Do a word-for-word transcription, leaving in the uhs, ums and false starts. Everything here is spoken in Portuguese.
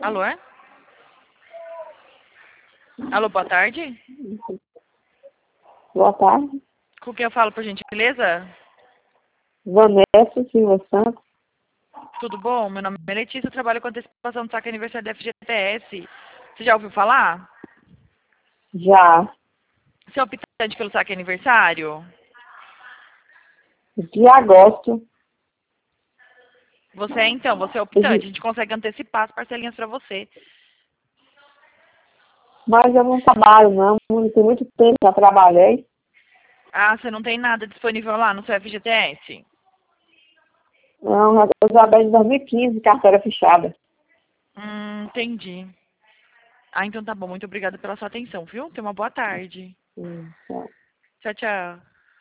Alô? Alô, boa tarde. Boa tarde. Com quem eu falo, por gentileza? Vanessa Silva Santos. Tudo bom? Meu nome é Letícia, eu trabalho com antecipação do saque aniversário da F G T S. Você já ouviu falar? Já. Você é optante pelo saque aniversário? De agosto. Você é, então, você é optante. A gente consegue antecipar as parcelinhas para você. Mas eu não trabalho, não. Tem muito tempo que eu trabalhei. Ah, você não tem nada disponível lá no seu F G T S? Não, eu trabalhei em dois mil e quinze, carteira fechada. Hum, entendi. Ah, então tá bom. Muito obrigada pela sua atenção, viu? Tenha uma boa tarde. Hum, tá. Tchau, tchau.